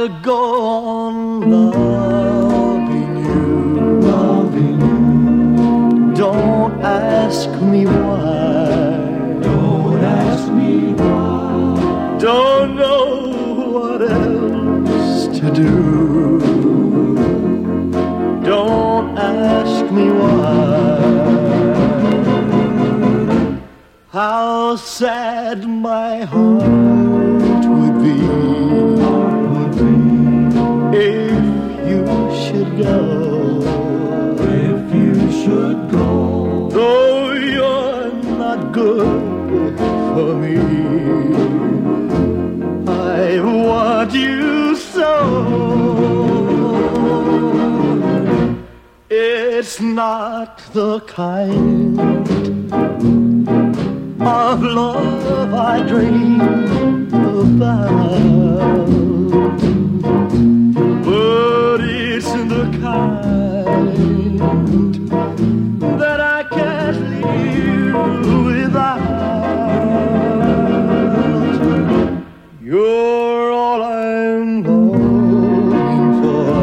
I'll go on loving you, loving you. Don't ask me why. Don't ask me why. Don't know what else to do. Don't ask me why. How sad my heart would be if you should go. If you should go. Though you're not good for me, I want you so. It's not the kind of love I dream about, but it's the kind that I can't live without. You're all I'm longing for.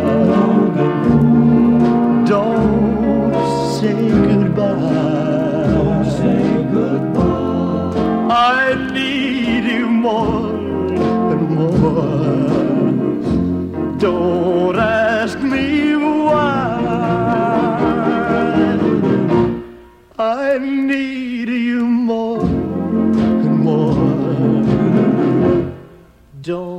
Don't say goodbye. Don't say goodbye. I need you more and more. Don't ask me why. I need you more and more. Don't